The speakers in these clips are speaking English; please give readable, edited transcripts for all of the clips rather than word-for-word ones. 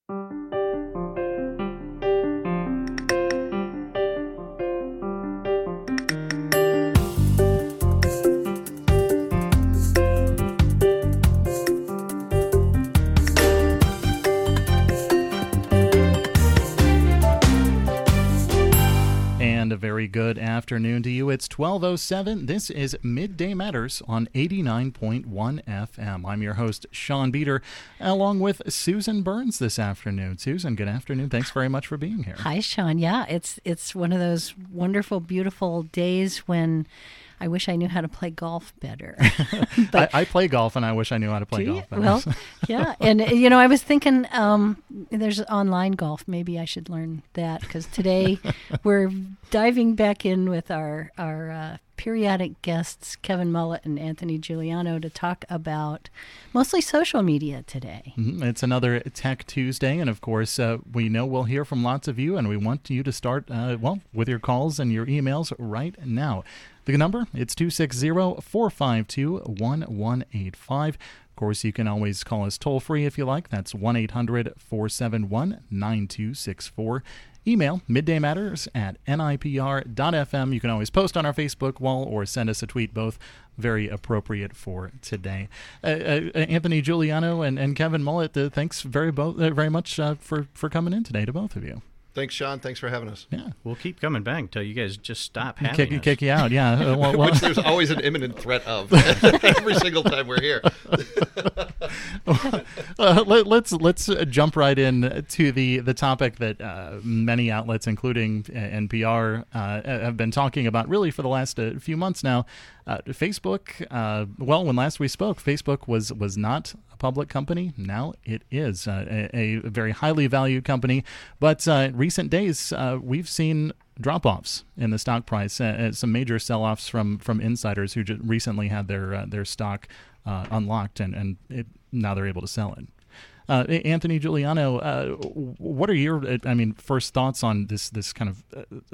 And a very good afternoon to you. It's 12:07. This is Midday Matters on 89.1 FM. I'm your host, Sean Beater, along with Susan Burns this afternoon. Susan, good afternoon. Thanks very much for being here. Hi, Sean. Yeah, it's one of those wonderful, beautiful days when I wish I knew how to play golf better. But I play golf, and I wish I knew how to play golf better. Well, yeah. And, I was thinking there's online golf. Maybe I should learn that, because today we're diving back in with our periodic guests, Kevin Mullett and Anthony Giuliano, to talk about mostly social media today. It's another Tech Tuesday, and of course, we know we'll hear from lots of you, and we want you to start, with your calls and your emails right now. The number, it's 260-452-1185. Of course, you can always call us toll-free if you like. That's 1-800-471-9264. Email middaymatters@nipr.fm. You can always post on our Facebook wall or send us a tweet, both very appropriate for today. Anthony Giuliano and Kevin Mullett, thanks very much for coming in today, to both of you. Thanks, Sean. Thanks for having us. Yeah, we'll keep coming back until you guys just stop having us. Kick you out, yeah. Which there's always an imminent threat of every single time we're here. Let's jump right in to the topic that many outlets, including NPR, have been talking about really for the last few months now. Facebook, when last we spoke, Facebook was not a public company. Now it is a very highly valued company. But recent days, we've seen drop-offs in the stock price, some major sell-offs from insiders who just recently had their stock unlocked, and now they're able to sell it. Anthony Giuliano, what are your, first thoughts on this kind of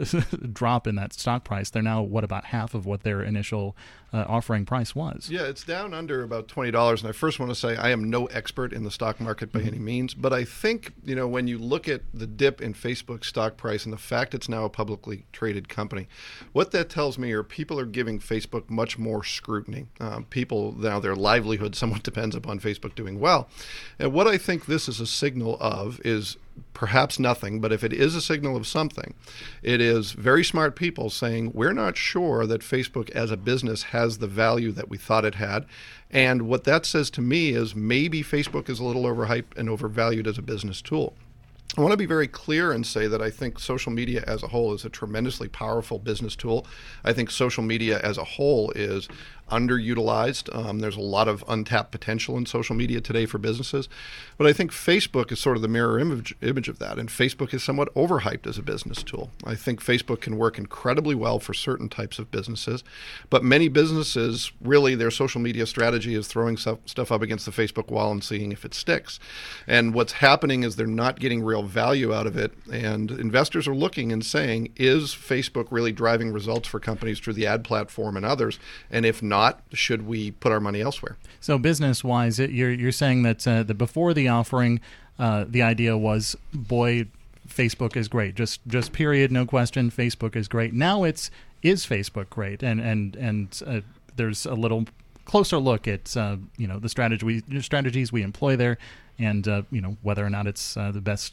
drop in that stock price? They're now, about half of what their initial offering price was? Yeah, it's down under about $20. And I first want to say I am no expert in the stock market by any means, but I think, when you look at the dip in Facebook's stock price and the fact it's now a publicly traded company, what that tells me are people are giving Facebook much more scrutiny. People now, their livelihood somewhat depends upon Facebook doing well. And what I think this is a signal of is perhaps nothing, but if it is a signal of something, it is very smart people saying, we're not sure that Facebook as a business has the value that we thought it had. And what that says to me is maybe Facebook is a little overhyped and overvalued as a business tool. I want to be very clear and say that I think social media as a whole is a tremendously powerful business tool. I think social media as a whole is underutilized. There's a lot of untapped potential in social media today for businesses. But I think Facebook is sort of the mirror image of that. And Facebook is somewhat overhyped as a business tool. I think Facebook can work incredibly well for certain types of businesses. But many businesses, really, their social media strategy is throwing stuff up against the Facebook wall and seeing if it sticks. And what's happening is they're not getting real value out of it. And investors are looking and saying, is Facebook really driving results for companies through the ad platform and others? And if not, should we put our money elsewhere? So business-wise, you're saying that before the offering, the idea was, boy, Facebook is great. Just period, no question, Facebook is great. Now is Facebook great? And there's a little closer look at the strategies we employ there, and whether or not it's the best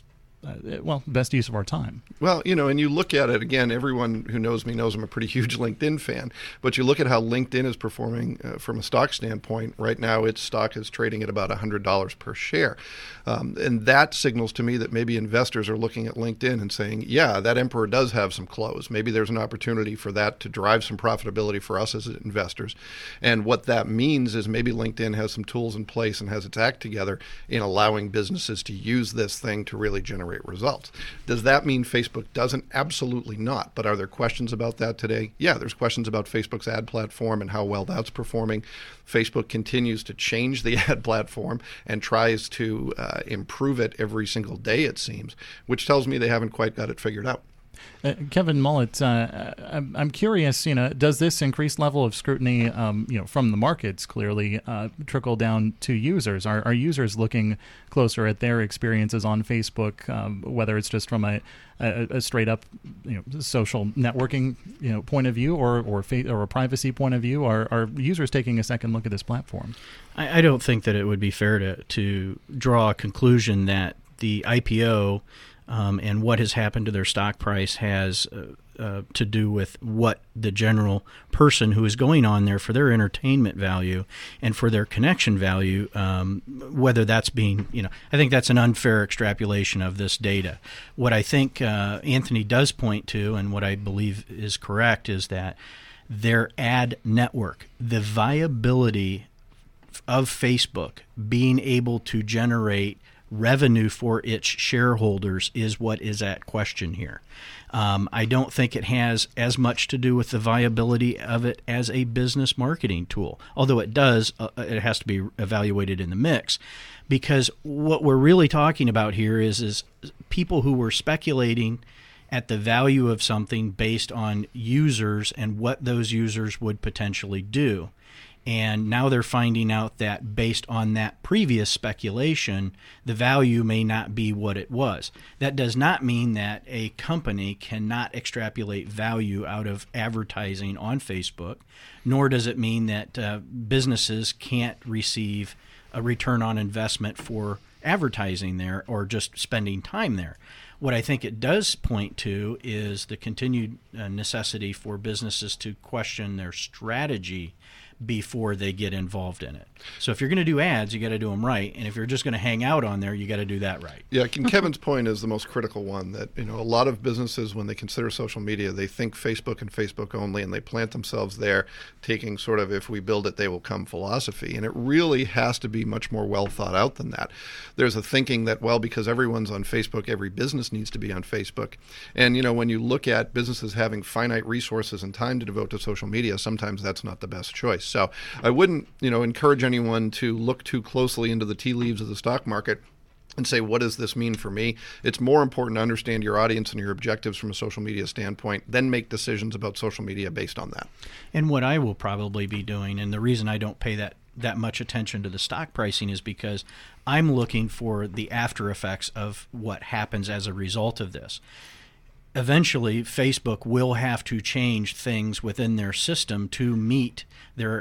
use of our time. Well, and you look at it, again, everyone who knows me knows I'm a pretty huge LinkedIn fan, but you look at how LinkedIn is performing from a stock standpoint. Right now, its stock is trading at about $100 per share. And that signals to me that maybe investors are looking at LinkedIn and saying, yeah, that emperor does have some clothes. Maybe there's an opportunity for that to drive some profitability for us as investors. And what that means is maybe LinkedIn has some tools in place and has its act together in allowing businesses to use this thing to really generate results. Does that mean Facebook doesn't? Absolutely not. But are there questions about that today? Yeah, there's questions about Facebook's ad platform and how well that's performing. Facebook continues to change the ad platform and tries to improve it every single day, it seems, which tells me they haven't quite got it figured out. Kevin Mullett, I'm curious, does this increased level of scrutiny, from the markets clearly trickle down to users? Are users looking closer at their experiences on Facebook, whether it's just from a straight up, social networking, point of view or a privacy point of view? Are users taking a second look at this platform? I don't think that it would be fair to draw a conclusion that the IPO and what has happened to their stock price has to do with what the general person who is going on there for their entertainment value and for their connection value, whether that's being, I think that's an unfair extrapolation of this data. What I think Anthony does point to, and what I believe is correct, is that their ad network, the viability of Facebook being able to generate revenue for its shareholders is what is at question here. I don't think it has as much to do with the viability of it as a business marketing tool, although it does. It has to be evaluated in the mix, because what we're really talking about here is people who were speculating at the value of something based on users and what those users would potentially do. And now they're finding out that based on that previous speculation, the value may not be what it was. That does not mean that a company cannot extrapolate value out of advertising on Facebook, nor does it mean that businesses can't receive a return on investment for advertising there or just spending time there. What I think it does point to is the continued necessity for businesses to question their strategy before they get involved in it. So if you're going to do ads, you got to do them right, and if you're just going to hang out on there, you got to do that right. Yeah, Kevin's point is the most critical one, that a lot of businesses, when they consider social media, they think Facebook and Facebook only, and they plant themselves there, taking sort of if we build it, they will come philosophy. And it really has to be much more well thought out than that. There's a thinking that, well, because everyone's on Facebook, every business needs to be on Facebook. And when you look at businesses having finite resources and time to devote to social media, sometimes that's not the best choice. So I wouldn't, encourage anyone to look too closely into the tea leaves of the stock market and say, what does this mean for me? It's more important to understand your audience and your objectives from a social media standpoint, then make decisions about social media based on that. And what I will probably be doing, and the reason I don't pay that much attention to the stock pricing, is because I'm looking for the after effects of what happens as a result of this. Eventually, Facebook will have to change things within their system to meet their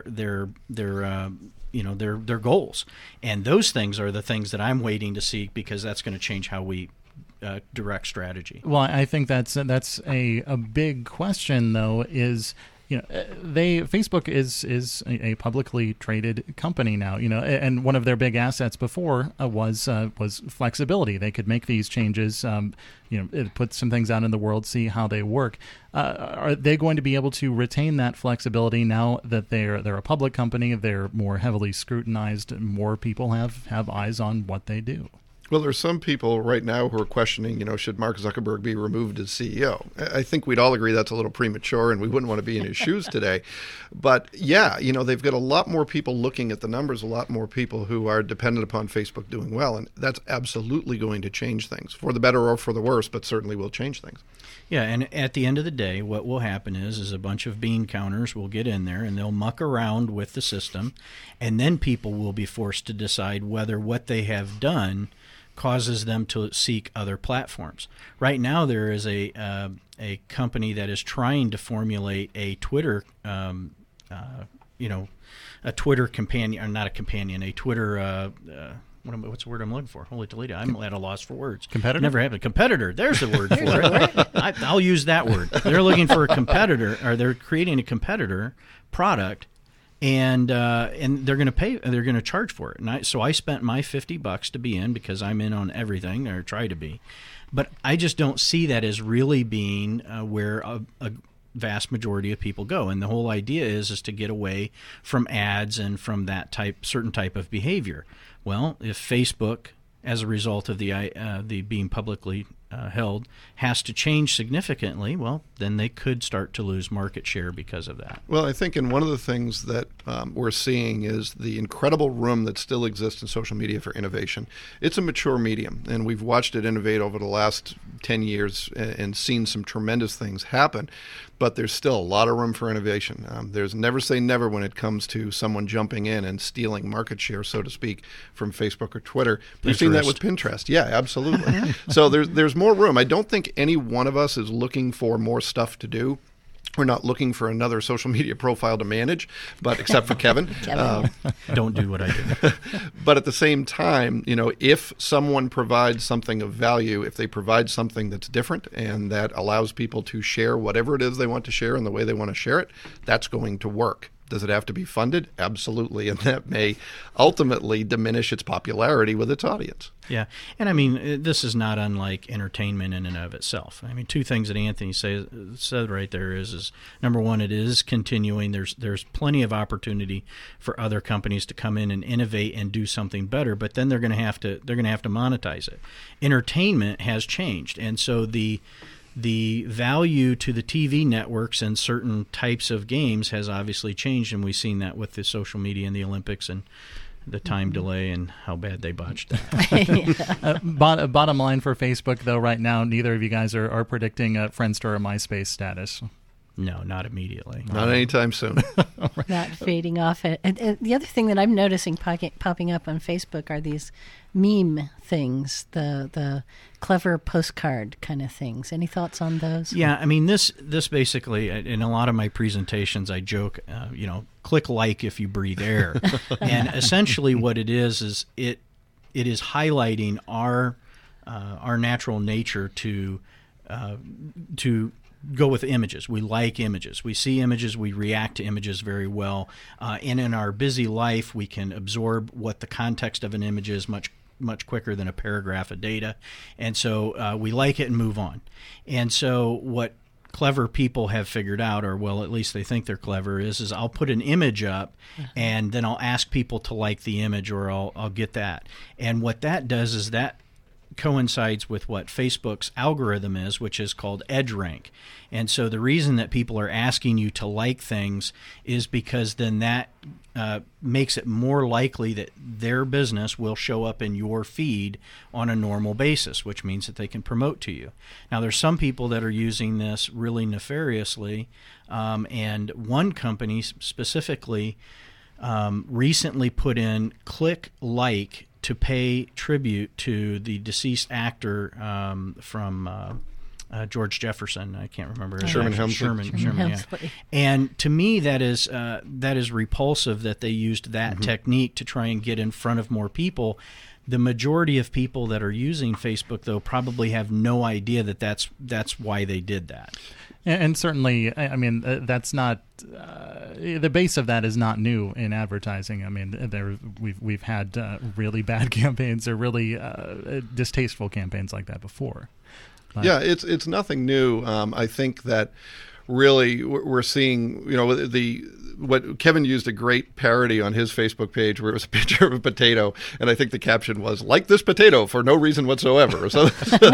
goals, and those things are the things that I'm waiting to see, because that's going to change how we direct strategy. Well, I think that's a big question, though. Is Facebook is a publicly traded company now, and one of their big assets before was flexibility. They could make these changes, put some things out in the world, see how they work. Are they going to be able to retain that flexibility now that they're a public company? They're more heavily scrutinized, and more people have eyes on what they do. Well, there's some people right now who are questioning, should Mark Zuckerberg be removed as CEO? I think we'd all agree that's a little premature, and we wouldn't want to be in his shoes today. But yeah, they've got a lot more people looking at the numbers, a lot more people who are dependent upon Facebook doing well, and that's absolutely going to change things, for the better or for the worse, but certainly will change things. Yeah, and at the end of the day, what will happen is a bunch of bean counters will get in there, and they'll muck around with the system, and then people will be forced to decide whether what they have done causes them to seek other platforms. Right now, there is a company that is trying to formulate a Twitter, a Twitter companion, or not a companion, a Twitter. What's the word I'm looking for? Holy Toledo! I'm at a loss for words. Competitor? Never happened. Competitor. There's the word for it. I'll use that word. They're looking for a competitor, or they're creating a competitor product. And they're going to pay. They're going to charge for it. And so I spent my $50 to be in, because I'm in on everything, or try to be. But I just don't see that as really being where a vast majority of people go. And the whole idea is to get away from ads and from that certain type of behavior. Well, if Facebook, as a result of the being publicly held, has to change significantly, well, then they could start to lose market share because of that. Well, I think, and one of the things that we're seeing is the incredible room that still exists in social media for innovation. It's a mature medium, and we've watched it innovate over the last 10 years and seen some tremendous things happen, but there's still a lot of room for innovation. There's never say never when it comes to someone jumping in and stealing market share, so to speak, from Facebook or Twitter. We've seen that with Pinterest. Yeah, absolutely. So there's more room. I don't think any one of us is looking for more stuff to do. We're not looking for another social media profile to manage, but except for Kevin. Don't do what I do. But at the same time, if someone provides something of value, if they provide something that's different and that allows people to share whatever it is they want to share and the way they want to share it, that's going to work. Does it have to be funded? Absolutely. And that may ultimately diminish its popularity with its audience. Yeah. And I mean, this is not unlike entertainment in and of itself. I mean, two things that Anthony said right there is number one, it is continuing. There's plenty of opportunity for other companies to come in and innovate and do something better, but then they're going to have to monetize it. Entertainment has changed. And so the value to the TV networks and certain types of games has obviously changed, and we've seen that with the social media and the Olympics and the time delay and how bad they botched that. Bottom line for Facebook, though, right now, neither of you guys are predicting Friendster or MySpace status. No, not immediately. Not anytime soon. Not fading off. And the other thing that I'm noticing popping up on Facebook are these meme things, the clever postcard kind of things. Any thoughts on those? Yeah, I mean, this basically, in a lot of my presentations, I joke, click like if you breathe air. And essentially what it is it is highlighting our natural nature to go with images. We like images. We see images. We react to images very well. And in our busy life, we can absorb what the context of an image is much quicker than a paragraph of data. And so we like it and move on. And so what clever people have figured out, or well, at least they think they're clever, is I'll put an image up and then I'll ask people to like the image, or I'll get that. And what that does is that coincides with what Facebook's algorithm is, which is called EdgeRank. And so the reason that people are asking you to like things is because then that makes it more likely that their business will show up in your feed on a normal basis, which means that they can promote to you. Now, there's some people that are using this really nefariously, and one company specifically recently put in click like to pay tribute to the deceased actor from George Jefferson. I can't remember his Sherman name. Hemsley. Sherman, yeah. And to me, that is repulsive that they used that technique to try and get in front of more people. The majority of people that are using Facebook, though, probably have no idea that that's why they did that. And certainly, I mean, that's not the base of that is not new in advertising. I mean, we've had really bad campaigns or really distasteful campaigns like that before. But yeah, it's nothing new. I think that really we're seeing, what Kevin used a great parody on his Facebook page where it was a picture of a potato, and I think the caption was "like this potato for no reason whatsoever." So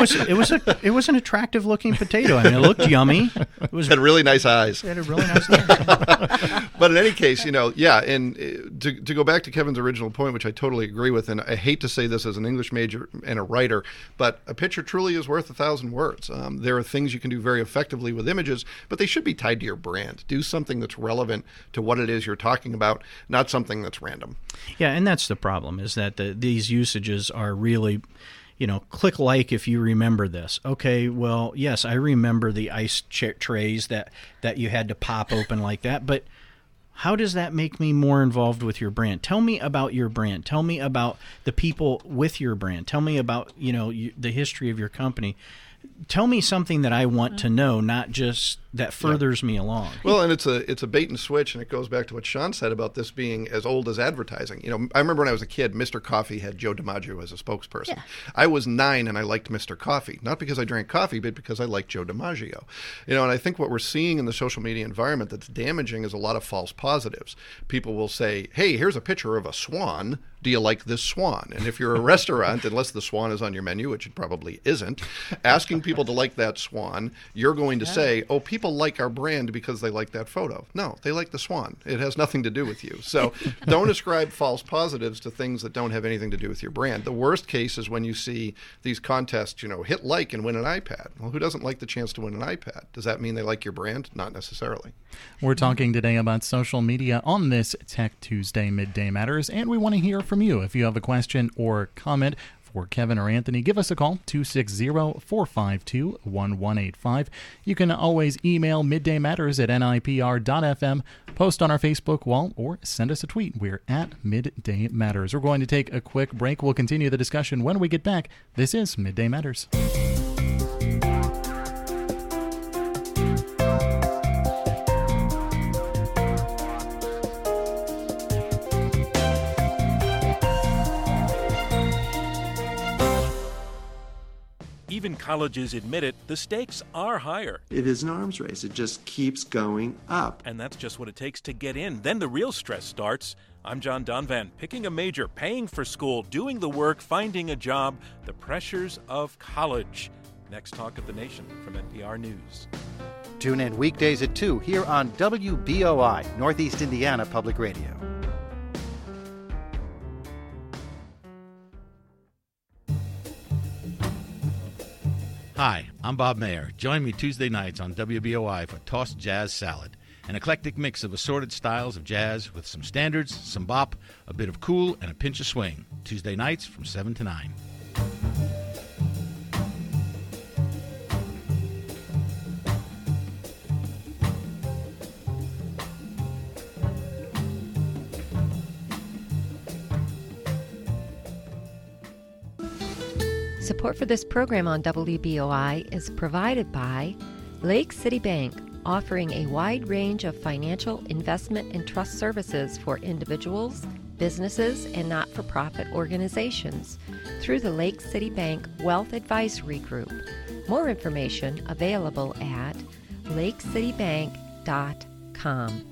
it was an attractive looking potato. I mean, it looked yummy. It had really nice eyes. It had a really nice eyes. But in any case, yeah, and to go back to Kevin's original point, which I totally agree with, and I hate to say this as an English major and a writer, but a picture truly is worth 1,000 words. There are things you can do very effectively with images, but they should be tied to your brand. Do something that's relevant to what it is you're talking about, not something that's random. Yeah, and that's the problem, is that these usages are really, click like if you remember this. Okay, well, yes, I remember the ice trays that you had to pop open like that, but how does that make me more involved with your brand? Tell me about your brand. Tell me about the people with your brand. Tell me about, the history of your company. Tell me something that I want to know, not just that furthers me along. Well, and it's a bait and switch, and it goes back to what Sean said about this being as old as advertising. I remember when I was a kid, Mr. Coffee had Joe DiMaggio as a spokesperson. Yeah. I was 9 and I liked Mr. Coffee, not because I drank coffee, but because I liked Joe DiMaggio. And I think what we're seeing in the social media environment that's damaging is a lot of false positives. People will say, "Hey, here's a picture of a swan." do you like this swan? And if you're a restaurant, unless the swan is on your menu, which it probably isn't, asking people to like that swan, you're going to say, oh, people like our brand because they like that photo. No, they like the swan. It has nothing to do with you. So don't ascribe false positives to things that don't have anything to do with your brand. The worst case is when you see these contests, hit like and win an iPad. Well, who doesn't like the chance to win an iPad? Does that mean they like your brand? Not necessarily. We're talking today about social media on this Tech Tuesday Midday Matters, and we want to hear from you. If you have a question or comment for Kevin or Anthony, give us a call, 260-452-1185. You can always email middaymatters@nipr.fm, post on our Facebook wall, or send us a tweet. We're at Midday Matters. We're going to take a quick break. We'll continue the discussion when we get back. This is Midday Matters. Even colleges admit it, the stakes are higher. It is an arms race. It just keeps going up. And that's just what it takes to get in. Then the real stress starts. I'm John Donvan. Picking a major, paying for school, doing the work, finding a job, the pressures of college. Next Talk of the Nation from NPR News. Tune in weekdays at 2 here on WBOI, Northeast Indiana Public Radio. Hi, I'm Bob Mayer. Join me Tuesday nights on WBOI for Tossed Jazz Salad, an eclectic mix of assorted styles of jazz with some standards, some bop, a bit of cool, and a pinch of swing. Tuesday nights from 7 to 9. Support for this program on WBOI is provided by Lake City Bank, offering a wide range of financial investment and trust services for individuals, businesses, and not-for-profit organizations through the Lake City Bank Wealth Advisory Group. More information available at lakecitybank.com.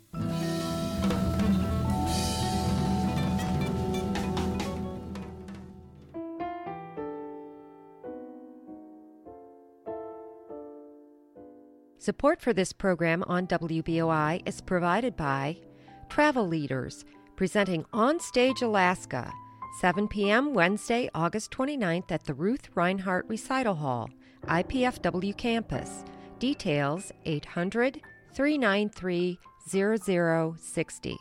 Support for this program on WBOI is provided by Travel Leaders, presenting On Stage Alaska, 7 p.m. Wednesday, August 29th at the Ruth Reinhardt Recital Hall, IPFW campus. Details 800-393-0060.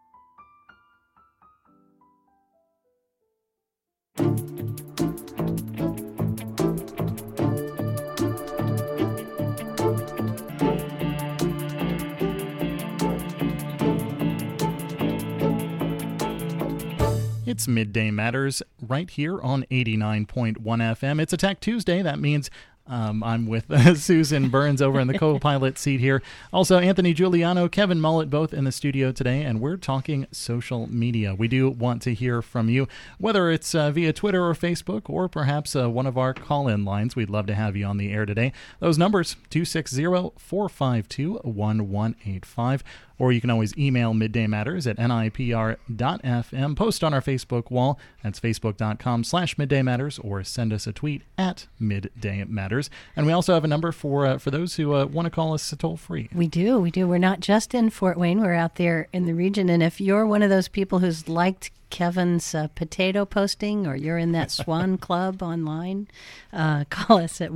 It's Midday Matters right here on 89.1 FM. It's a Tech Tuesday. That means I'm with Susan Burns over in the co-pilot seat here. Also, Anthony Giuliano, Kevin Mullet, both in the studio today, and we're talking social media. We do want to hear from you, whether it's via Twitter or Facebook, or perhaps one of our call-in lines. We'd love to have you on the air today. Those numbers, 260-452-1185. Or you can always email middaymatters@nipr.fm. Post on our Facebook wall. That's facebook.com/middaymatters, or send us a tweet at middaymatters. And we also have a number for those who want to call us toll free. We do. We're not just in Fort Wayne. We're out there in the region. And if you're one of those people who's liked Kevin's potato posting, or you're in that Swan Club online, call us at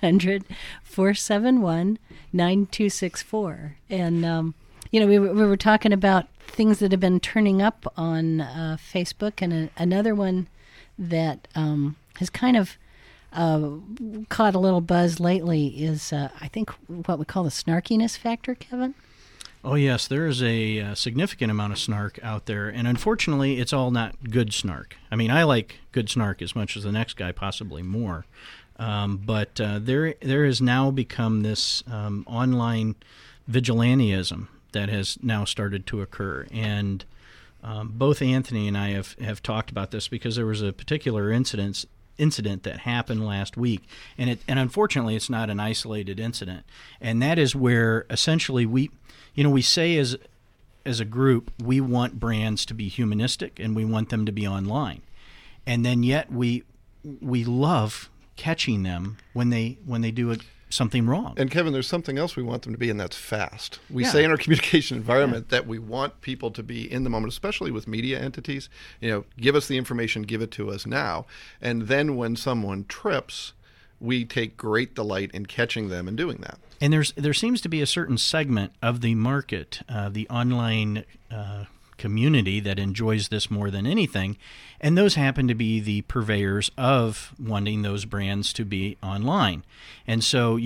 1-800-471-9264. And we were talking about things that have been turning up on Facebook, and another one that has kind of caught a little buzz lately is, I think, what we call the snarkiness factor, Kevin? Oh, yes, there is a significant amount of snark out there, and unfortunately, it's all not good snark. I mean, I like good snark as much as the next guy, possibly more. But there has now become this online vigilantism that has now started to occur. And both Anthony and I have talked about this because there was a particular incident that happened last week, and unfortunately it's not an isolated incident. And that is where essentially we say as a group, we want brands to be humanistic and we want them to be online. And then yet we love catching them when they do something wrong. And Kevin, there's something else we want them to be, and that's fast. We say in our communication environment that we want people to be in the moment, especially with media entities. Give us the information, give it to us now. And then when someone trips, we take great delight in catching them and doing that. And there seems to be a certain segment of the market, the online community, that enjoys this more than anything, and those happen to be the purveyors of wanting those brands to be online. And so,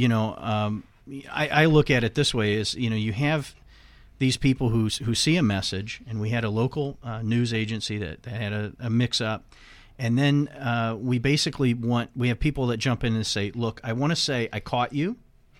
I look at it this way: is you have these people who see a message, and we had a local news agency that had a mix-up. And then we have people that jump in and say, look, I want to say I caught you.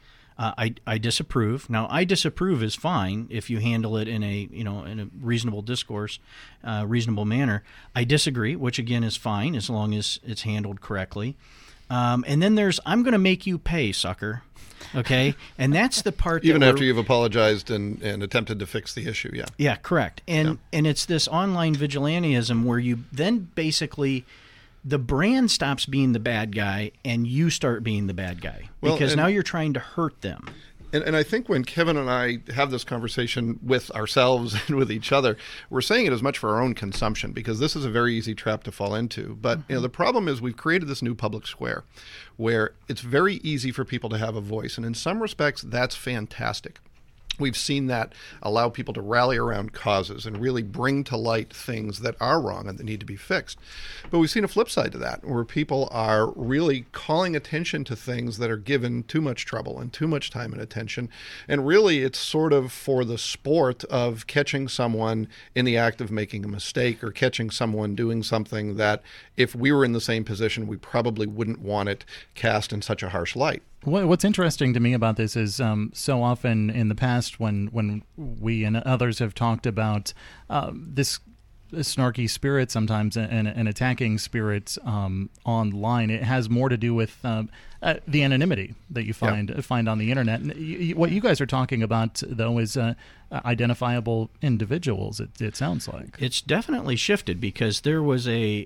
I disapprove. Now, I disapprove is fine if you handle it in a reasonable discourse, reasonable manner. I disagree, which again is fine as long as it's handled correctly. And then there's, I'm going to make you pay, sucker. Okay, and that's the part even after you've apologized and attempted to fix the issue. Yeah, correct. And it's this online vigilantism where you then basically, the brand stops being the bad guy and you start being the bad guy, because now you're trying to hurt them. And I think when Kevin and I have this conversation with ourselves and with each other, we're saying it as much for our own consumption, because this is a very easy trap to fall into. But the problem is we've created this new public square where it's very easy for people to have a voice. And in some respects, that's fantastic. We've seen that allow people to rally around causes and really bring to light things that are wrong and that need to be fixed. But we've seen a flip side to that, where people are really calling attention to things that are given too much trouble and too much time and attention. And really, it's sort of for the sport of catching someone in the act of making a mistake, or catching someone doing something that, if we were in the same position, we probably wouldn't want it cast in such a harsh light. What's interesting to me about this is so often in the past when we and others have talked about this snarky spirit sometimes and attacking spirit online, it has more to do with the anonymity that you find on the internet. And what you guys are talking about, though, is identifiable individuals. It sounds like it's definitely shifted, because there was a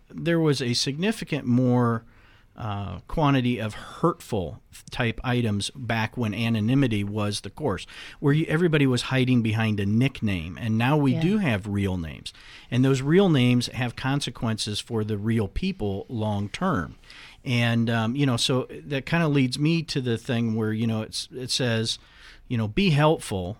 significant more quantity of hurtful type items back when anonymity was the course, where everybody was hiding behind a nickname, and now we do have real names, and those real names have consequences for the real people long term. And so that kind of leads me to the thing where it says be helpful,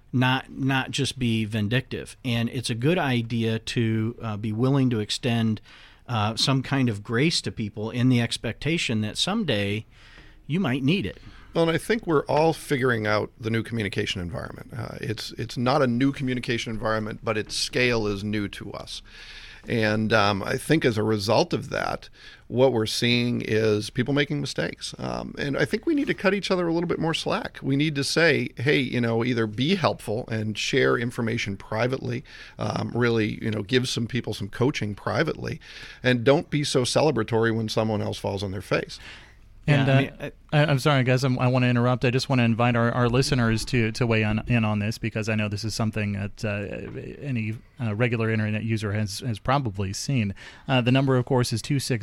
not just be vindictive. And it's a good idea to be willing to extend some kind of grace to people in the expectation that someday you might need it. Well, and I think we're all figuring out the new communication environment. It's not a new communication environment, but its scale is new to us. And I think as a result of that, what we're seeing is people making mistakes. And I think we need to cut each other a little bit more slack. We need to say, hey, either be helpful and share information privately, really, give some people some coaching privately, and don't be so celebratory when someone else falls on their face. And I'm sorry, guys, I want to interrupt. I just want to invite our listeners to weigh in on this, because I know this is something that any regular internet user has probably seen. The number, of course, is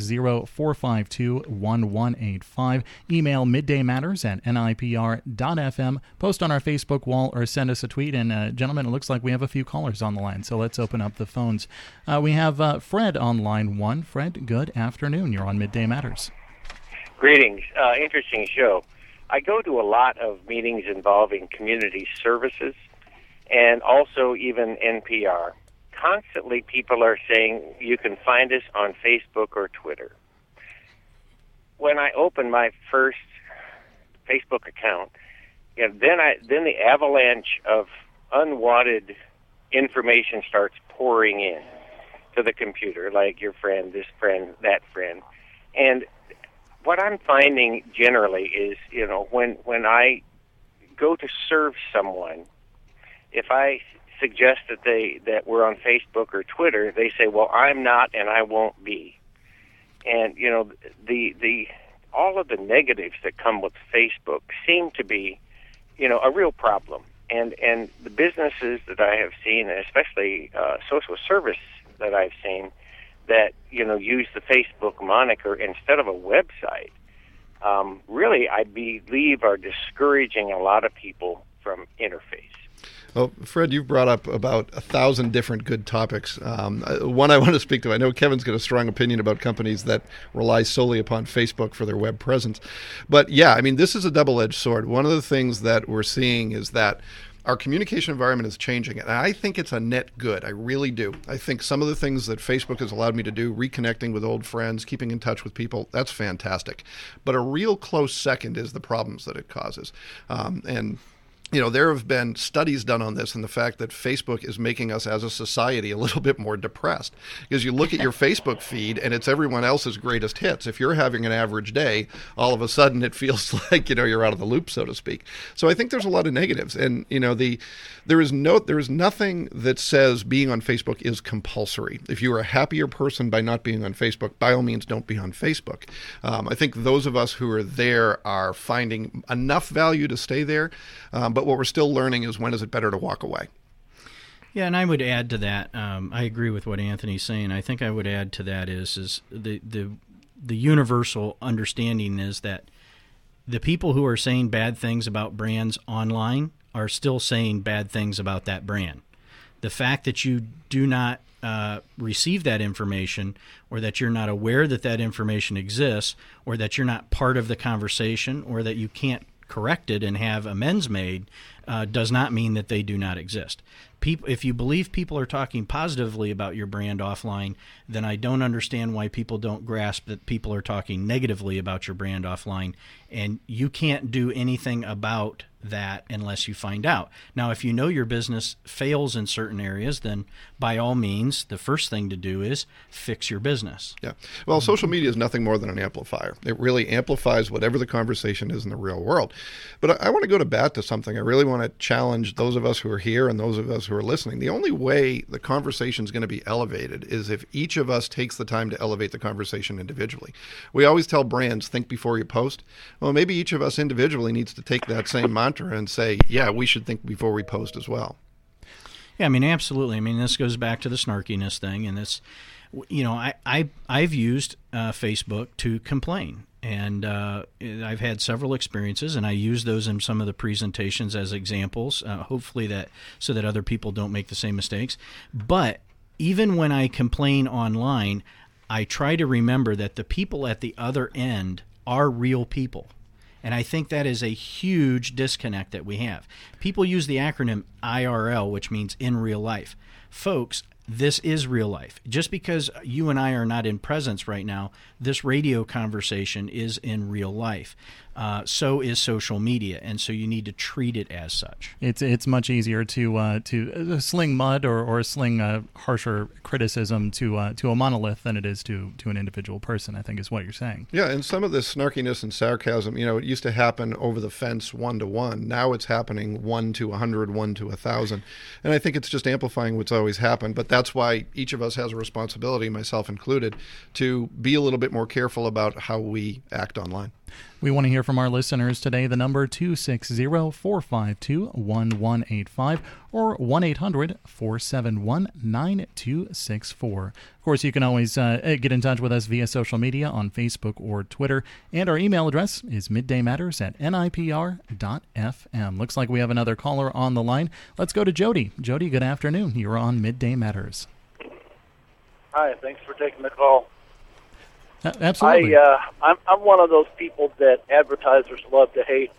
260-452-1185. Email middaymatters@nipr.fm. Post on our Facebook wall or send us a tweet. And, gentlemen, it looks like we have a few callers on the line, so let's open up the phones. We have Fred on line 1. Fred, good afternoon. You're on Midday Matters. Greetings. Interesting show. I go to a lot of meetings involving community services and also even NPR. Constantly people are saying you can find us on Facebook or Twitter. When I open my first Facebook account, then the avalanche of unwanted information starts pouring in to the computer, like your friend, this friend, that friend. And what I'm finding generally is, when I go to serve someone, if I suggest that we're on Facebook or Twitter, they say, "Well, I'm not, and I won't be." And the all of the negatives that come with Facebook seem to be, a real problem. And the businesses that I have seen, and especially social service that I've seen, that use the Facebook moniker instead of a website, really I believe are discouraging a lot of people from interface. Well, Fred, you've brought up about 1,000 different good topics. One I want to speak to, I know Kevin's got a strong opinion about companies that rely solely upon Facebook for their web presence. But yeah, I mean, this is a double-edged sword. One of the things that we're seeing is that our communication environment is changing, and I think it's a net good. I really do. I think some of the things that Facebook has allowed me to do, reconnecting with old friends, keeping in touch with people, that's fantastic. But a real close second is the problems that it causes. There have been studies done on this and the fact that Facebook is making us as a society a little bit more depressed. Because you look at your Facebook feed and it's everyone else's greatest hits. If you're having an average day, all of a sudden it feels like, you're out of the loop, so to speak. So I think there's a lot of negatives. And, there is nothing that says being on Facebook is compulsory. If you are a happier person by not being on Facebook, by all means, don't be on Facebook. I think those of us who are there are finding enough value to stay there. But what we're still learning is when is it better to walk away. Yeah, and I would add to that. I agree with what Anthony's saying. I think I would add to that is the universal understanding is that the people who are saying bad things about brands online are still saying bad things about that brand. The fact that you do not receive that information, or that you're not aware that that information exists, or that you're not part of the conversation, or that you can't correct it and have amends made, does not mean that they do not exist. If you believe people are talking positively about your brand offline, then I don't understand why people don't grasp that people are talking negatively about your brand offline, and you can't do anything about that unless you find out. Now, if you know your business fails in certain areas, then by all means, the first thing to do is fix your business. Yeah. Well, social media is nothing more than an amplifier. It really amplifies whatever the conversation is in the real world. But I want to go to bat to something. I really want to challenge those of us who are here and those of us who are listening. The only way the conversation is going to be elevated is if each of us takes the time to elevate the conversation individually. We always tell brands, think before you post. Well, maybe each of us individually needs to take that same mantra and say, yeah, we should think before we post as well. Yeah, I mean, absolutely. I mean, this goes back to the snarkiness thing, and this, I've used Facebook to complain, and I've had several experiences, and I use those in some of the presentations as examples, hopefully so that other people don't make the same mistakes. But even when I complain online, I try to remember that the people at the other end are real people. And I think that is a huge disconnect that we have. People use the acronym IRL, which means in real life. Folks, this is real life. Just because you and I are not in presence right now, this radio conversation is in real life. So is social media, and so you need to treat it as such. It's much easier to sling mud or sling harsher criticism to a monolith than it is to an individual person, I think is what you're saying. Yeah, and some of this snarkiness and sarcasm, it used to happen over the fence 1-to-1. Now it's happening 1 to 100, 1 to 1,000. And I think it's just amplifying what's always happened. But that's why each of us has a responsibility, myself included, to be a little bit more careful about how we act online. We want to hear from our listeners today. The number 260-452-1185 or 1-800-471-9264. Of course, you can always get in touch with us via social media on Facebook or Twitter. And our email address is middaymatters@nipr.fm. Looks like we have another caller on the line. Let's go to Jody. Jody, good afternoon. You're on Midday Matters. Hi, thanks for taking the call. Absolutely. I'm one of those people that advertisers love to hate.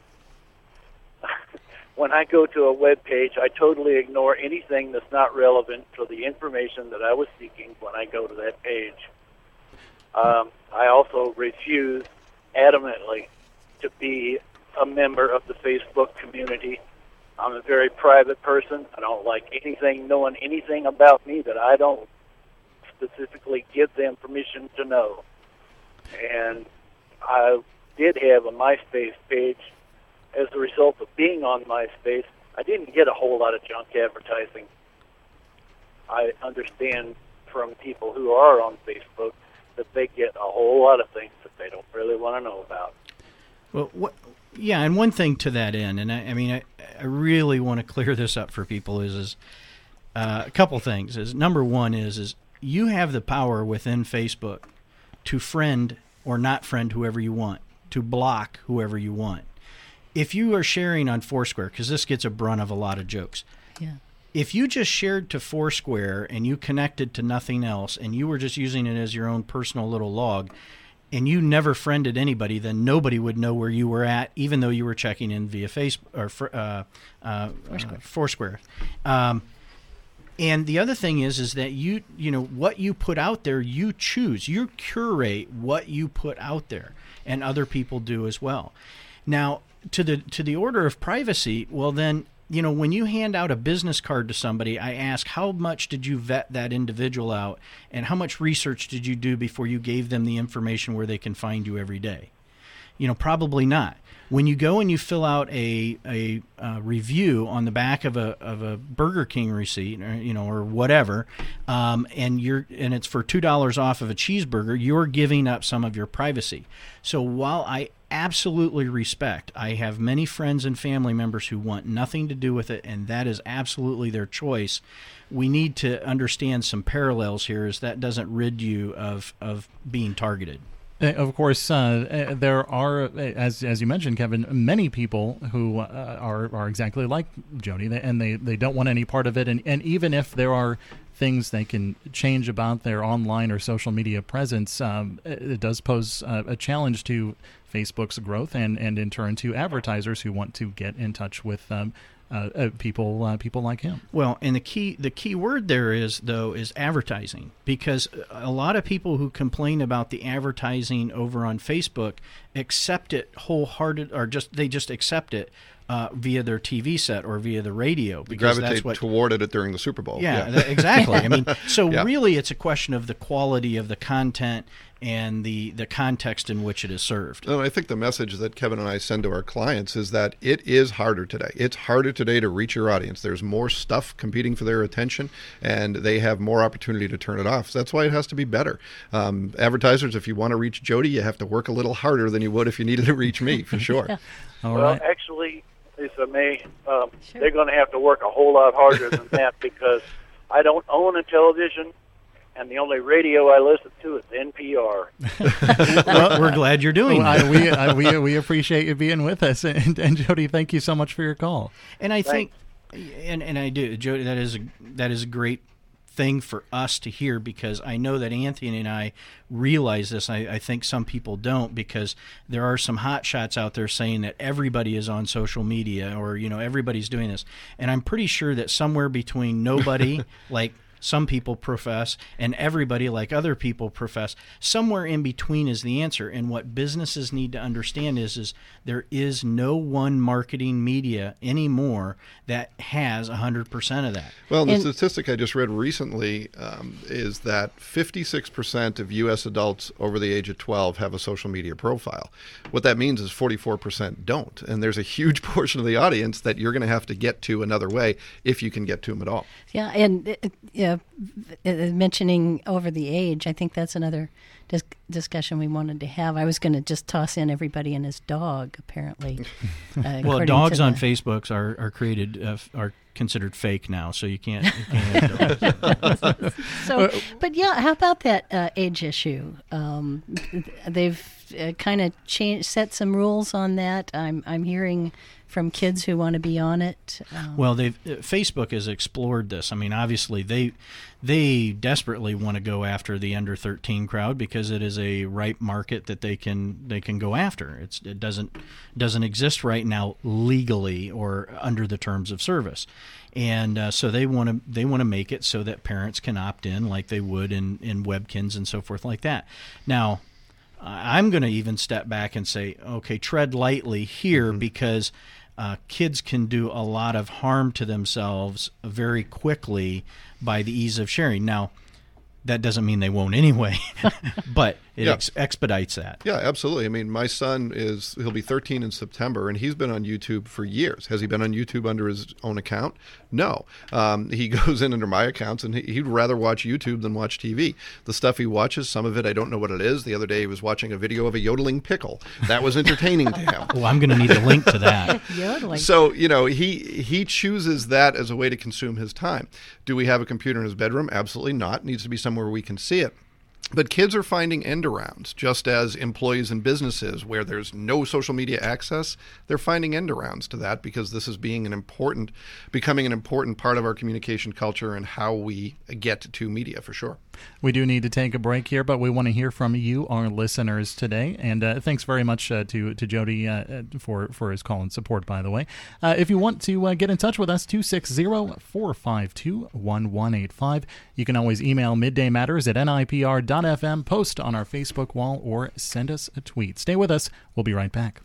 When I go to a web page, I totally ignore anything that's not relevant to the information that I was seeking when I go to that page. I also refuse adamantly to be a member of the Facebook community. I'm a very private person. I don't like knowing anything about me that I don't specifically give them permission to know. And I did have a MySpace page. As a result of being on MySpace, I didn't get a whole lot of junk advertising. I understand from people who are on Facebook that they get a whole lot of things that they don't really want to know about. Well, yeah, and one thing to that end, and I really want to clear this up for people is a couple things. Is number one is you have the power within Facebook to friend or not friend whoever you want, to block whoever you want. If you are sharing on Foursquare, because this gets a brunt of a lot of jokes. Yeah. If you just shared to Foursquare and you connected to nothing else and you were just using it as your own personal little log and you never friended anybody, then nobody would know where you were at, even though you were checking in via Facebook or Foursquare. And the other thing is that you know what you put out there, you choose, you curate what you put out there, and other people do as well. Now, to the order of privacy, well then, you know, when you hand out a business card to somebody, I ask, how much did you vet that individual out, and how much research did you do before you gave them the information where they can find you every day? You know, probably not. When you go and you fill out a review on the back of a Burger King receipt, or whatever, and it's for $2 off of a cheeseburger, you're giving up some of your privacy. So while I absolutely respect, I have many friends and family members who want nothing to do with it, and that is absolutely their choice. We need to understand some parallels here, as that doesn't rid you of being targeted. Of course, there are, as you mentioned, Kevin, many people who are exactly like Jody, and they don't want any part of it. And even if there are things they can change about their online or social media presence, it does pose a challenge to Facebook's growth and in turn to advertisers who want to get in touch with people like him. Well, and the key word there is advertising, because a lot of people who complain about the advertising over on Facebook accept it wholehearted, or they just accept it via their TV set or via the radio. Because gravitate toward it during the Super Bowl. Yeah. Exactly. I mean, so really it's a question of the quality of the content and the context in which it is served. And I think the message that Kevin and I send to our clients is that it is harder today. It's harder today to reach your audience. There's more stuff competing for their attention, and they have more opportunity to turn it off. So that's why it has to be better. Advertisers, if you want to reach Jody, you have to work a little harder than you would if you needed to reach me, for sure. Actually, Lisa May, they're going to have to work a whole lot harder than that, because I don't own a television, and the only radio I listen to is NPR. Well, we're glad you're doing that. We appreciate you being with us, and Jody, thank you so much for your call. And I think, and I do, Jody, that is a great thing for us to hear, because I know that Anthony and I realize this. I think some people don't, because there are some hot shots out there saying that everybody is on social media, or everybody's doing this, and I'm pretty sure that somewhere between nobody like some people profess and everybody like other people profess, somewhere in between is the answer. And what businesses need to understand is there is no one marketing media anymore that has 100% of that. Well, the statistic I just read recently is that 56% of U.S. adults over the age of 12 have a social media profile. What that means is 44% don't. And there's a huge portion of the audience that you're going to have to get to another way, if you can get to them at all. Yeah, and mentioning over the age, I think that's another discussion we wanted to have. I was going to just toss in everybody and his dog, apparently. Well, dogs on Facebook are considered fake now, so you can't have dogs. But yeah, how about that age issue? They've kind of set some rules on that. I'm hearing from kids who want to be on it. Well, Facebook has explored this. I mean, obviously they desperately want to go after the under 13 crowd, because it is a ripe market that they can go after. It doesn't exist right now legally or under the terms of service, and so they want to make it so that parents can opt in like they would in Webkins and so forth like that. Now, I'm going to even step back and say, okay, tread lightly here, because kids can do a lot of harm to themselves very quickly by the ease of sharing. Now, that doesn't mean they won't anyway, but expedites that. Yeah, absolutely. I mean, my son he'll be 13 in September, and he's been on YouTube for years. Has he been on YouTube under his own account? No. He goes in under my accounts, and he'd rather watch YouTube than watch TV. The stuff he watches, some of it I don't know what it is. The other day he was watching a video of a yodeling pickle. That was entertaining to him. Oh, I'm going to need a link to that. Yodeling. So, he chooses that as a way to consume his time. Do we have a computer in his bedroom? Absolutely not. It needs to be somewhere we can see it. But kids are finding end arounds, just as employees in businesses where there's no social media access, they're finding end arounds to that because this is becoming an important part of our communication culture and how we get to media for sure. We do need to take a break here, but we want to hear from you, our listeners, today. And thanks very much to Jody for his call and support, by the way. If you want to get in touch with us, 260-452-1185. You can always email middaymatters@nipr.fm, post on our Facebook wall, or send us a tweet. Stay with us. We'll be right back.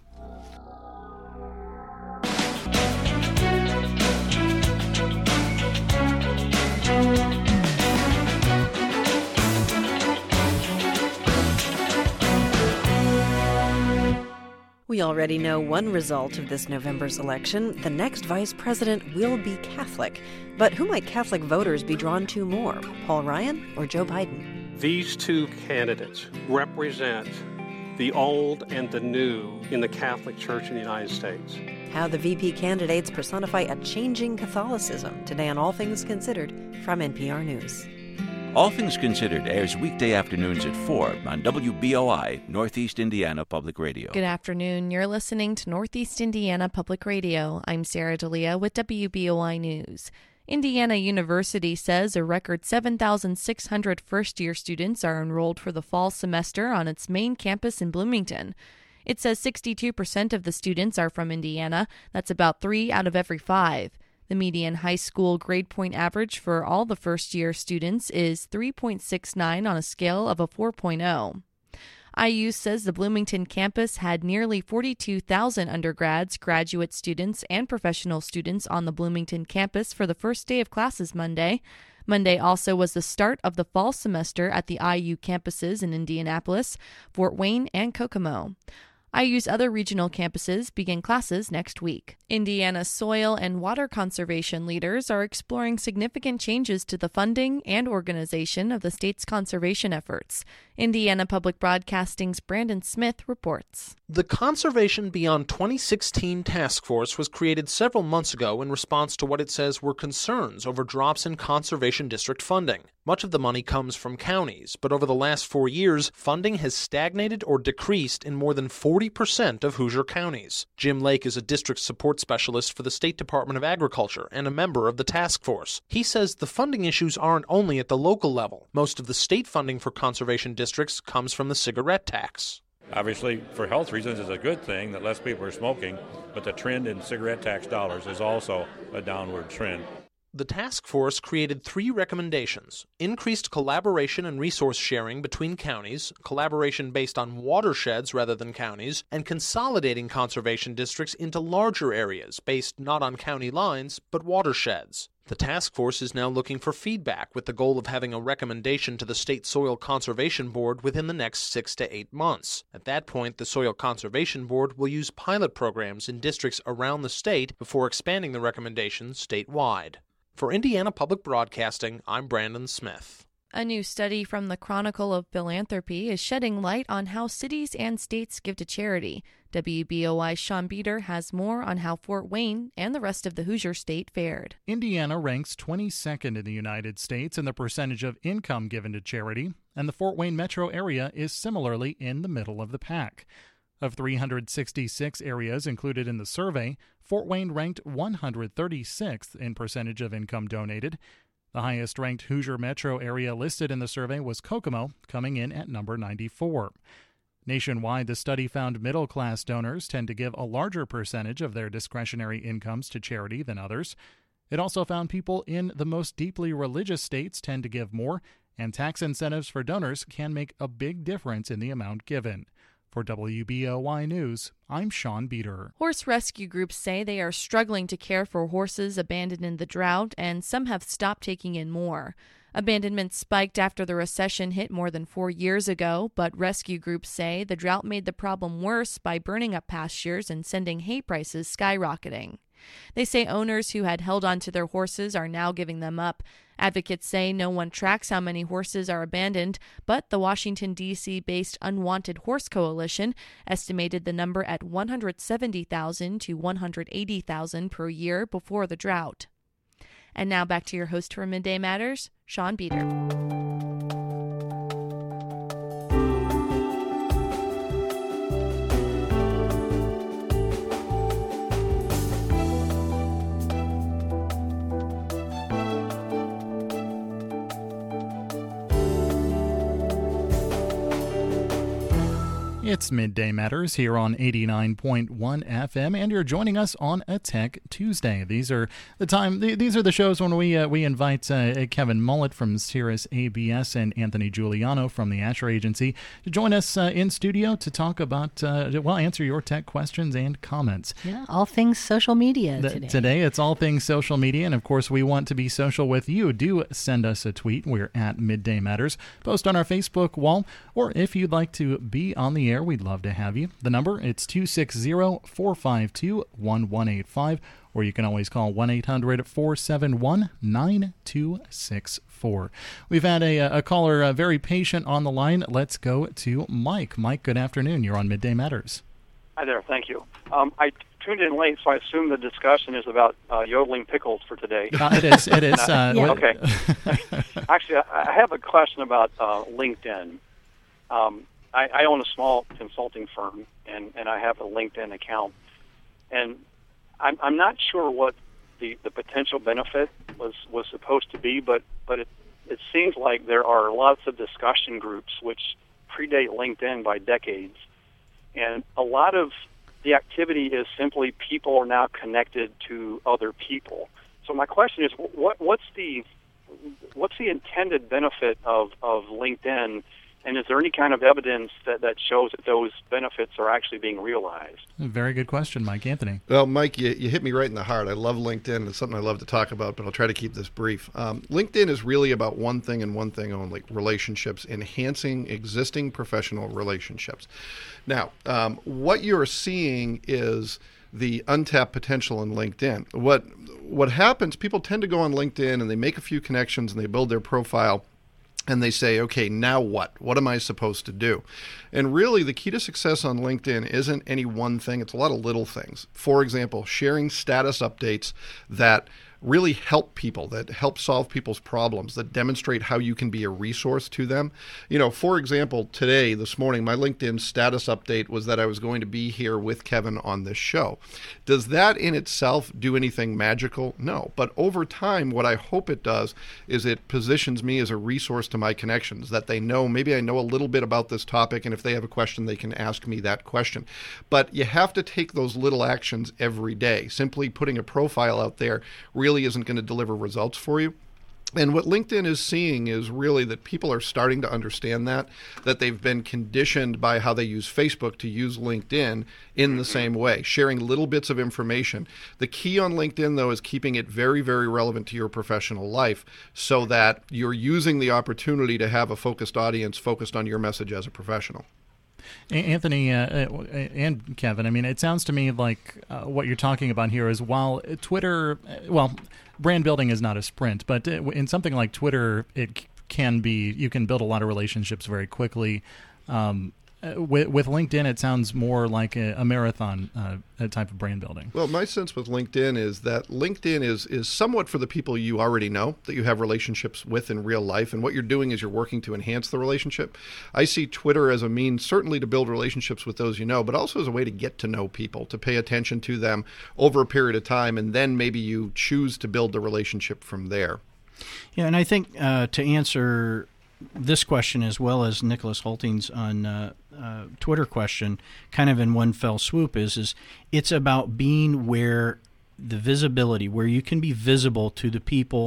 We already know one result of this November's election. The next vice president will be Catholic. But who might Catholic voters be drawn to more, Paul Ryan or Joe Biden? These two candidates represent the old and the new in the Catholic Church in the United States. How the VP candidates personify a changing Catholicism. Today on All Things Considered from NPR News. All Things Considered airs weekday afternoons at 4 on WBOI, Northeast Indiana Public Radio. Good afternoon. You're listening to Northeast Indiana Public Radio. I'm Sarah D'Elia with WBOI News. Indiana University says a record 7,600 first-year students are enrolled for the fall semester on its main campus in Bloomington. It says 62% of the students are from Indiana. That's about 3 out of every 5. The median high school grade point average for all the first-year students is 3.69 on a scale of a 4.0. IU says the Bloomington campus had nearly 42,000 undergrads, graduate students, and professional students on the Bloomington campus for the first day of classes Monday. Monday also was the start of the fall semester at the IU campuses in Indianapolis, Fort Wayne, and Kokomo. IU's other regional campuses begin classes next week. Indiana's soil and water conservation leaders are exploring significant changes to the funding and organization of the state's conservation efforts. Indiana Public Broadcasting's Brandon Smith reports. The Conservation Beyond 2016 Task Force was created several months ago in response to what it says were concerns over drops in conservation district funding. Much of the money comes from counties, but over the last 4 years, funding has stagnated or decreased in more than 40% of Hoosier counties. Jim Lake is a district support specialist for the State Department of Agriculture and a member of the task force. He says the funding issues aren't only at the local level. Most of the state funding for conservation districts comes from the cigarette tax. Obviously, for health reasons, it's a good thing that less people are smoking, but the trend in cigarette tax dollars is also a downward trend. The task force created 3 recommendations: increased collaboration and resource sharing between counties, collaboration based on watersheds rather than counties, and consolidating conservation districts into larger areas based not on county lines but watersheds. The task force is now looking for feedback with the goal of having a recommendation to the State Soil Conservation Board within the next 6 to 8 months. At that point, the Soil Conservation Board will use pilot programs in districts around the state before expanding the recommendations statewide. For Indiana Public Broadcasting, I'm Brandon Smith. A new study from the Chronicle of Philanthropy is shedding light on how cities and states give to charity. WBOI's Sean Beater has more on how Fort Wayne and the rest of the Hoosier State fared. Indiana ranks 22nd in the United States in the percentage of income given to charity, and the Fort Wayne metro area is similarly in the middle of the pack. Of 366 areas included in the survey, Fort Wayne ranked 136th in percentage of income donated. The highest-ranked Hoosier metro area listed in the survey was Kokomo, coming in at number 94. Nationwide, the study found middle-class donors tend to give a larger percentage of their discretionary incomes to charity than others. It also found people in the most deeply religious states tend to give more, and tax incentives for donors can make a big difference in the amount given. For WBOI News, I'm Sean Beater. Horse rescue groups say they are struggling to care for horses abandoned in the drought, and some have stopped taking in more. Abandonment spiked after the recession hit more than 4 years ago, but rescue groups say the drought made the problem worse by burning up pastures and sending hay prices skyrocketing. They say owners who had held on to their horses are now giving them up. Advocates say no one tracks how many horses are abandoned, but the Washington, D.C.-based Unwanted Horse Coalition estimated the number at 170,000 to 180,000 per year before the drought. And now back to your host for Midday Matters, Sean Beater. It's Midday Matters here on 89.1 FM, and you're joining us on a Tech Tuesday. These are the shows when we invite Kevin Mullett from Sirius ABS and Anthony Giuliano from the Asher Agency to join us in studio to talk about, answer your tech questions and comments. Yeah, all things social media today. Today, it's all things social media, and of course, we want to be social with you. Do send us a tweet. We're at Midday Matters. Post on our Facebook wall, or if you'd like to be on the air, we'd love to have you. The number, it's 260-452-1185, or you can always call 1-800-471-9264. We've had a caller very patient on the line. Let's go to Mike. Mike, good afternoon. You're on Midday Matters. Hi there. Thank you. I tuned in late, so I assume the discussion is about yodeling pickles for today. It is. It is. Okay. Actually, I have a question about LinkedIn. I own a small consulting firm, and I have a LinkedIn account. And I'm not sure what the potential benefit was supposed to be, but it seems like there are lots of discussion groups which predate LinkedIn by decades. And a lot of the activity is simply people are now connected to other people. So my question is, what's the intended benefit of LinkedIn? And is there any kind of evidence that shows that those benefits are actually being realized? Very good question, Mike. Anthony. Well, Mike, you hit me right in the heart. I love LinkedIn. It's something I love to talk about, but I'll try to keep this brief. LinkedIn is really about one thing and one thing only: relationships, enhancing existing professional relationships. Now, what you're seeing is the untapped potential in LinkedIn. What happens, people tend to go on LinkedIn and they make a few connections and they build their profile. And they say, okay, now what? What am I supposed to do? And really, the key to success on LinkedIn isn't any one thing. It's a lot of little things. For example, sharing status updates that really help people, that help solve people's problems, that demonstrate how you can be a resource to them. You know, for example, this morning, my LinkedIn status update was that I was going to be here with Kevin on this show. Does that in itself do anything magical? No. But over time, what I hope it does is it positions me as a resource to my connections, that they know, maybe I know a little bit about this topic, and if they have a question, they can ask me that question. But you have to take those little actions every day. Simply putting a profile out there really isn't going to deliver results for you. And what LinkedIn is seeing is really that people are starting to understand that they've been conditioned by how they use Facebook to use LinkedIn in the same way, sharing little bits of information. The key on LinkedIn, though, is keeping it very, very relevant to your professional life so that you're using the opportunity to have a focused audience focused on your message as a professional. Anthony and Kevin, I mean, it sounds to me like what you're talking about here is while Twitter, brand building is not a sprint, but in something like Twitter, it can be, you can build a lot of relationships very quickly. With LinkedIn, it sounds more like a marathon type of brand building. Well, my sense with LinkedIn is that LinkedIn is somewhat for the people you already know, that you have relationships with in real life, and what you're doing is you're working to enhance the relationship. I see Twitter as a means certainly to build relationships with those you know, but also as a way to get to know people, to pay attention to them over a period of time, and then maybe you choose to build the relationship from there. Yeah, and I think to answer this question as well as Nicholas Holting's on Twitter question, kind of in one fell swoop, is it's about being where the visibility, where you can be visible to the people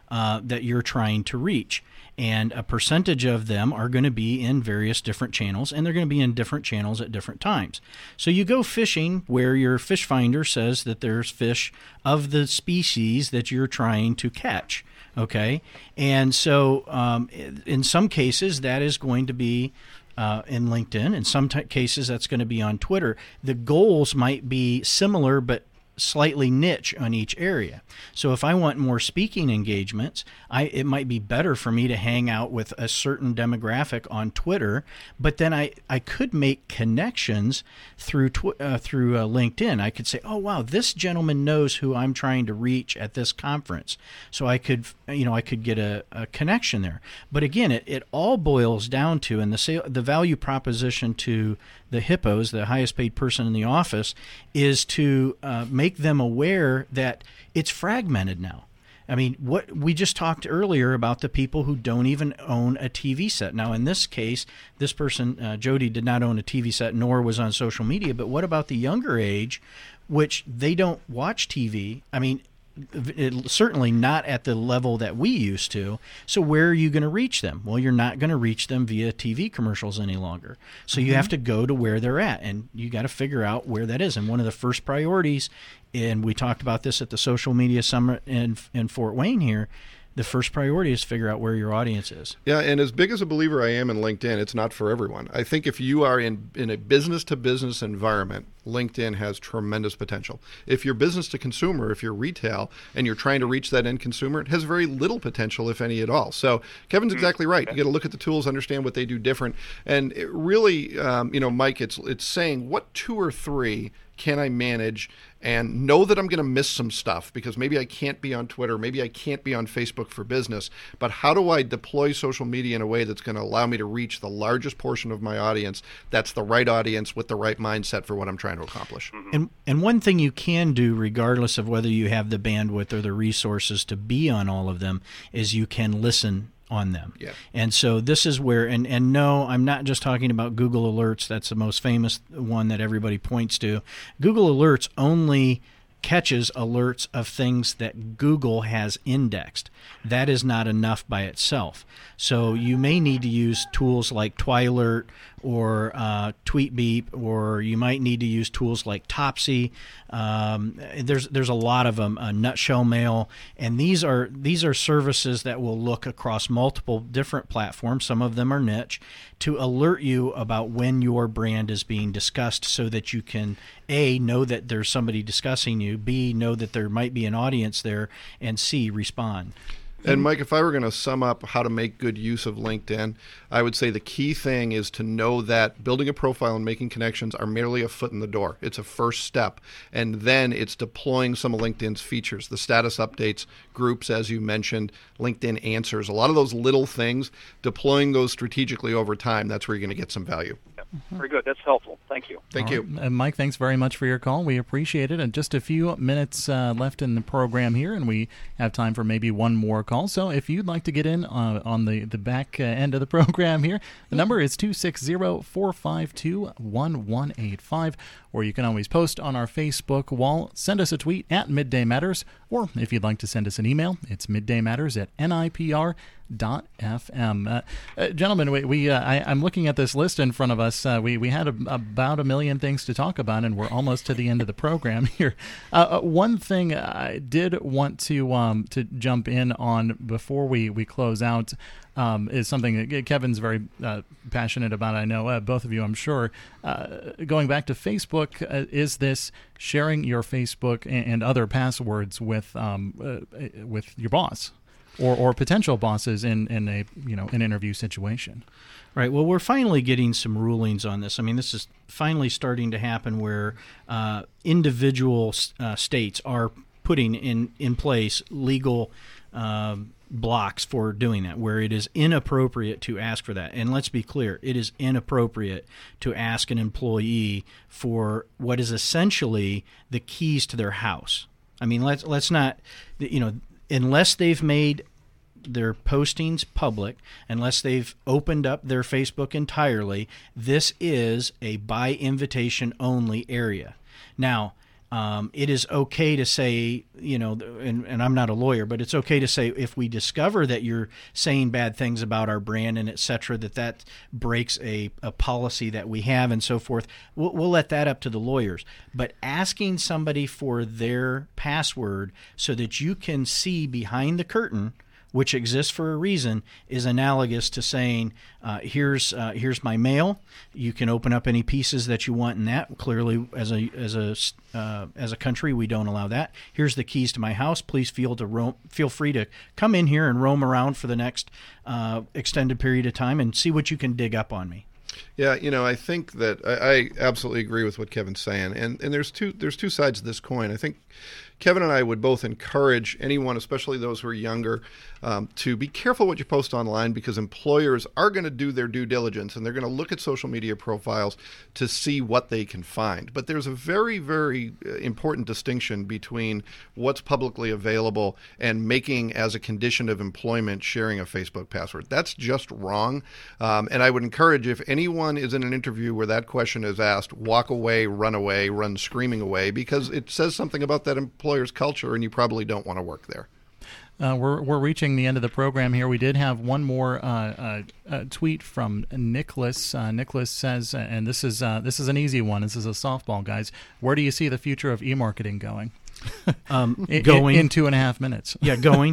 that you're trying to reach. And a percentage of them are going to be in various different channels, and they're going to be in different channels at different times. So you go fishing where your fish finder says that there's fish of the species that you're trying to catch, okay? And so in some cases, that is going to be in LinkedIn. In some cases, that's going to be on Twitter. The goals might be similar, but slightly niche on each area. So if I want more speaking engagements, it might be better for me to hang out with a certain demographic on Twitter, but then I could make connections through LinkedIn. I could say, oh wow, this gentleman knows who I'm trying to reach at this conference. So I could get a connection there. But again, it all boils down to, and the value proposition to the hippos, the highest paid person in the office, is to make them aware that it's fragmented now. I mean, what we just talked earlier about the people who don't even own a TV set. Now, in this case, this person, Jody, did not own a TV set nor was on social media. But what about the younger age, which they don't watch TV? I mean, certainly not at the level that we used to. So where are you going to reach them? Well, you're not going to reach them via TV commercials any longer. So you have to go to where they're at, and you got to figure out where that is. And one of the first priorities, and we talked about this at the Social Media Summit in Fort Wayne here, the first priority is figure out where your audience is. Yeah, and as big as a believer I am in LinkedIn, it's not for everyone. I think if you are in a business-to-business environment, LinkedIn has tremendous potential. If you're business-to-consumer, if you're retail, and you're trying to reach that end consumer, it has very little potential, if any at all. So Kevin's exactly right. You got to look at the tools, understand what they do different. And it really, Mike, it's saying what 2 or 3 can I manage and know that I'm going to miss some stuff because maybe I can't be on Twitter, maybe I can't be on Facebook for business, but how do I deploy social media in a way that's going to allow me to reach the largest portion of my audience that's the right audience with the right mindset for what I'm trying to accomplish? And one thing you can do, regardless of whether you have the bandwidth or the resources to be on all of them, is you can listen on them. Yeah. And so this is where, and no, I'm not just talking about Google Alerts. That's the most famous one that everybody points to. Google Alerts only catches alerts of things that Google has indexed. That is not enough by itself. So you may need to use tools like TwiAlert or TweetBeep, or you might need to use tools like Topsy. There's a lot of them. Nutshell Mail, and these are services that will look across multiple different platforms. Some of them are niche, to alert you about when your brand is being discussed, so that you can A, know that there's somebody discussing you, B, know that there might be an audience there, and C, respond. And Mike, if I were going to sum up how to make good use of LinkedIn, I would say the key thing is to know that building a profile and making connections are merely a foot in the door. It's a first step. And then it's deploying some of LinkedIn's features, the status updates, groups, as you mentioned, LinkedIn answers, a lot of those little things, deploying those strategically over time. That's where you're going to get some value. Very good. That's helpful. Thank you. Thank you. And Mike, thanks very much for your call. We appreciate it. And just a few minutes left in the program here, and we have time for maybe one more call. So if you'd like to get in on the back end of the program here, the number is 260-452-1185, or you can always post on our Facebook wall. Send us a tweet at Midday Matters, or if you'd like to send us an email, it's middaymatters@nipr.fm. Gentlemen, I'm looking at this list in front of us. We had about 1 million things to talk about, and we're almost to the end of the program here. One thing I did want to jump in on before we close out is something that Kevin's very passionate about. I know both of you, I'm sure. Going back to Facebook, is this sharing your Facebook and other passwords with your boss? Or potential bosses in an interview situation. Right. Well, we're finally getting some rulings on this. I mean, this is finally starting to happen where individual states are putting in place legal blocks for doing that, where it is inappropriate to ask for that. And let's be clear, it is inappropriate to ask an employee for what is essentially the keys to their house. I mean, let's not, unless they've made their postings public, unless they've opened up their Facebook entirely, this is a by invitation only area. Now, It is okay to say, and I'm not a lawyer, but it's okay to say if we discover that you're saying bad things about our brand and et cetera, that breaks a policy that we have and so forth. We'll let that up to the lawyers. But asking somebody for their password so that you can see behind the curtain, which exists for a reason, is analogous to saying, here's my mail. You can open up any pieces that you want in that. Clearly, as a country, we don't allow that. Here's the keys to my house. Please feel free to come in here and roam around for the next extended period of time and see what you can dig up on me. Yeah, I think that I absolutely agree with what Kevin's saying, and there's two sides to this coin. I think Kevin and I would both encourage anyone, especially those who are younger, to be careful what you post online, because employers are going to do their due diligence and they're going to look at social media profiles to see what they can find. But there's a very, very important distinction between what's publicly available and making as a condition of employment sharing a Facebook password. That's just wrong. And I would encourage, if anyone is in an interview where that question is asked, walk away, run screaming away, because it says something about that employer's culture and you probably don't want to work there. We're reaching the end of the program here. We did have one more tweet from Nicholas. Nicholas says, and this is an easy one. This is a softball, guys. Where do you see the future of e-marketing going? Going in 2.5 minutes. Yeah, going.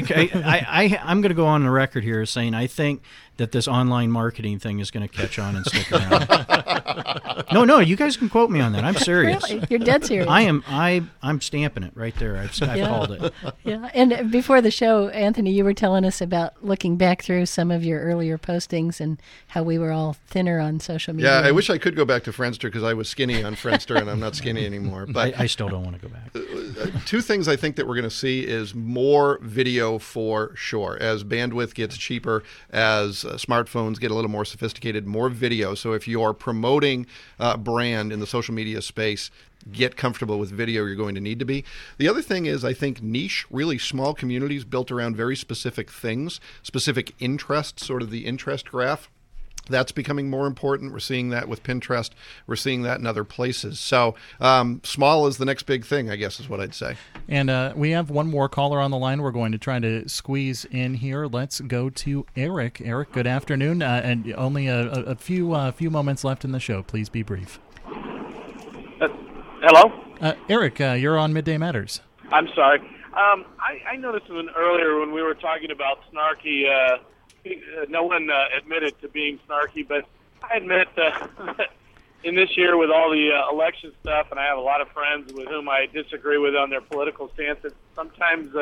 I'm going to go on the record here as saying I think that this online marketing thing is going to catch on and stick around. No, you guys can quote me on that. I'm serious. Really? You're dead serious. I'm stamping it right there. I've called it. Yeah. And before the show, Anthony, you were telling us about looking back through some of your earlier postings and how we were all thinner on social media. Yeah, I wish I could go back to Friendster, because I was skinny on Friendster and I'm not skinny anymore. But I still don't want to go back. Two things I think that we're going to see is more video for sure. As bandwidth gets cheaper, as smartphones get a little more sophisticated, more video. So if you're promoting a brand in the social media space, get comfortable with video. You're going to need to be. The other thing is, I think niche, really small communities built around very specific things, specific interests, sort of the interest graph. That's becoming more important. We're seeing that with Pinterest. We're seeing that in other places. So small is the next big thing, I guess, is what I'd say. And we have one more caller on the line. We're going to try to squeeze in here. Let's go to Eric. Eric, good afternoon. And only a few moments left in the show. Please be brief. Hello? Eric, you're on Midday Matters. I'm sorry. I noticed earlier when we were talking about snarky, no one admitted to being snarky, but I admit that in this year with all the election stuff, and I have a lot of friends with whom I disagree with on their political stances, sometimes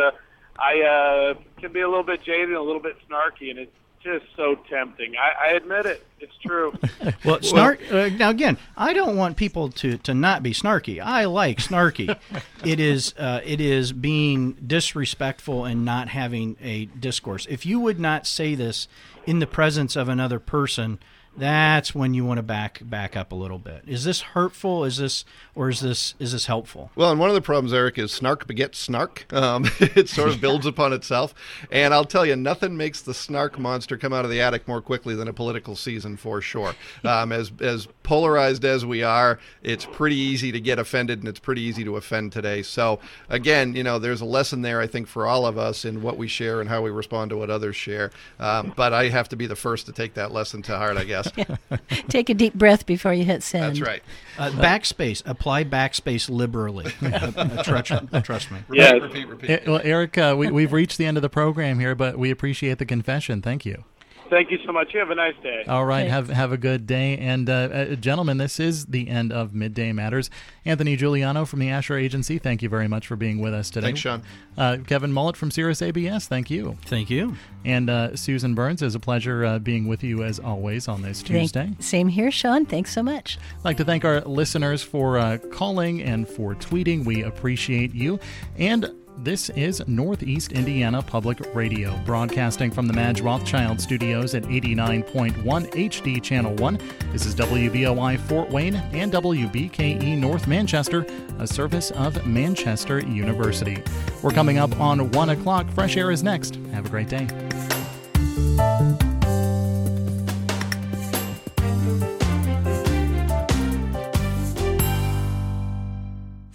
I can be a little bit jaded and a little bit snarky, and it's just so tempting. I admit it. It's true. Well, now again, I don't want people to not be snarky. I like snarky. It is being disrespectful and not having a discourse. If you would not say this in the presence of another person, that's when you want to back up a little bit. Is this hurtful? Is this helpful? Well, and one of the problems, Eric, is snark begets snark. It sort of builds upon itself. And I'll tell you, nothing makes the snark monster come out of the attic more quickly than a political season, for sure. As polarized as we are, it's pretty easy to get offended, and it's pretty easy to offend today. So, again, there's a lesson there, I think, for all of us in what we share and how we respond to what others share. But I have to be the first to take that lesson to heart, I guess. Yeah. Take a deep breath before you hit send. That's right. Backspace. Apply backspace liberally. Trust me. Yeah. Repeat. Well, Eric, we've reached the end of the program here, but we appreciate the confession. Thank you. Thank you so much. You have a nice day. All right. Have a good day. And gentlemen, this is the end of Midday Matters. Anthony Giuliano from the Asher Agency, thank you very much for being with us today. Thanks, Sean. Kevin Mullett from Sirius ABS, thank you. Thank you. And Susan Burns, it's a pleasure being with you as always on this Tuesday. Same here, Sean. Thanks so much. I'd like to thank our listeners for calling and for tweeting. We appreciate you. And this is Northeast Indiana Public Radio, broadcasting from the Madge Rothschild Studios at 89.1 HD Channel 1. This is WBOI Fort Wayne and WBKE North Manchester, a service of Manchester University. We're coming up on 1 o'clock. Fresh Air is next. Have a great day.